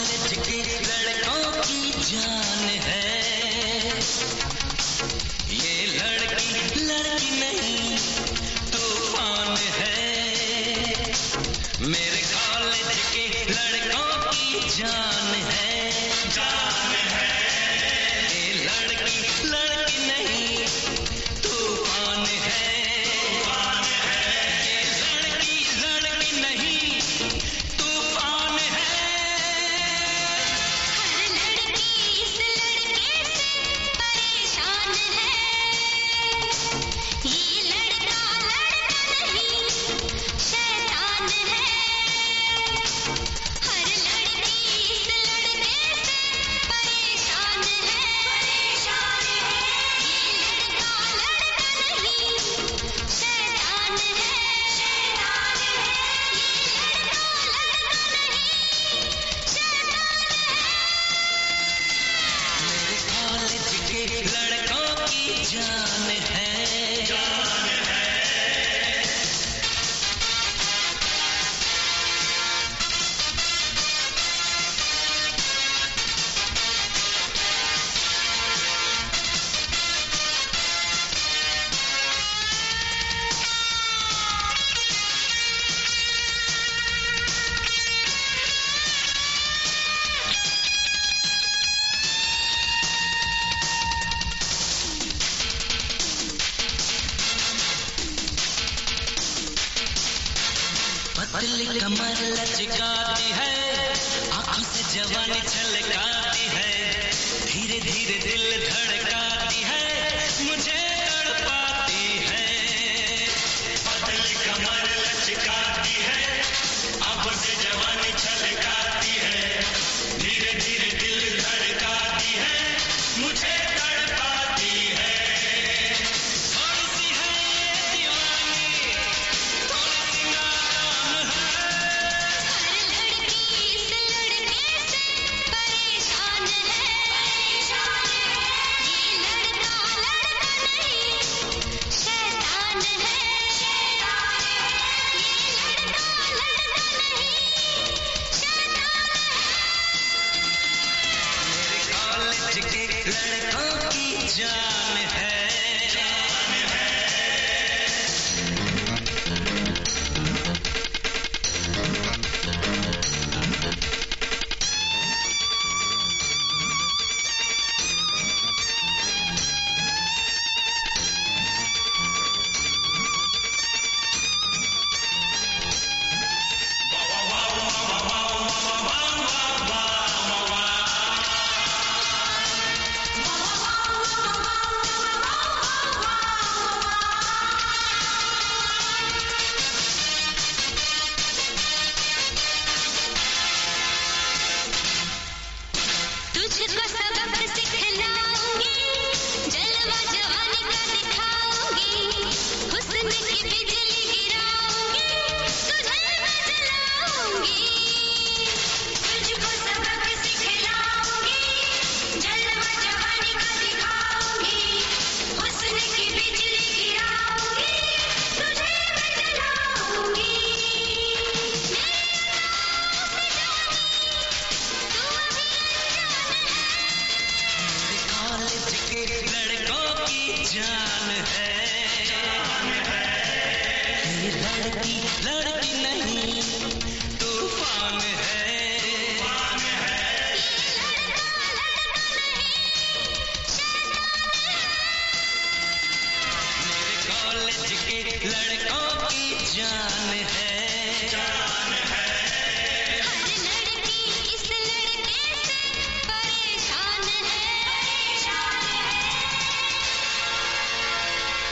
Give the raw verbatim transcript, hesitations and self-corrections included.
College के लड़कों की जान है। ये लड़की लड़की नहीं तूफान है। मेरे कॉलेज के लड़कों की जान है, जान है। ये लड़की लड़की नहीं तूफान है, तूफान है। ये लड़की लड़की नहीं तूफान है। हर लड़की इस लड़के से परेशान है। ये लड़का लड़का नहीं शैतान है। हर लड़की इस लड़के से परेशान है, परेशान है। ये लड़का लड़का नहीं शैतान है, शैतान है। ये लड़का लड़का नहीं शैतान है। मेरे कॉलेज के लड़कों की जान है, जान है। पतली कमर लचकाती है, आंखों से जवानी छलकाती है। धीरे धीरे दिल धड़काती है, मुझे तड़पाती है। पतली कमर लचकाती है, आंखों से जवानी छलकाती है। धीरे धीरे दिल धड़काती है, मुझे तड़पाती है। थोड़ी सी है ये दीवानी, थोड़ी सी नादान है। हर लड़की इस लड़के से परेशान है, परेशान है। ये लड़का लड़का नहीं शैतान है, शैतान है। ये लड़का लड़का नहीं शैतान है। मेरे कॉलेज के लड़कों की जान है, जान है। तुझको सबक सिखलाऊंगी, जलवा जवानी का दिखाऊंगी। हुस्न की बिजली गिराऊंगी, तुझे मैं जलाऊंगी। तुझको सबक सिखलाऊंगी, जलवा जवानी का दिखाऊंगी। हुस्न की बिजली गिराऊंगी, तुझे मैं जलाऊंगी। मेरे अदाओं से जानी तू अभी अनजान है। मेरे कॉलेज के लड़कों की जान है, जान है। ये लड़की